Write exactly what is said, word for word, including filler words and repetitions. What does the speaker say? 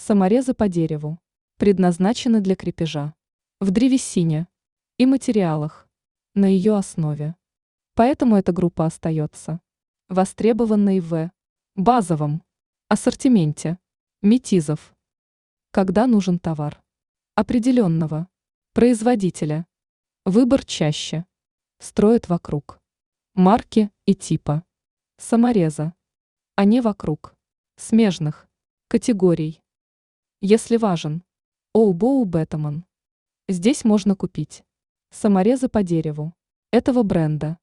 Саморезы по дереву предназначены для крепежа в древесине и материалах на ее основе. Поэтому эта группа остается востребованной в базовом ассортименте метизов. Когда нужен товар определенного производителя, выбор чаще строят вокруг марки и типа самореза, а не вокруг смежных категорий. Если важен Оубоу Бетаман, здесь можно купить саморезы по дереву этого бренда.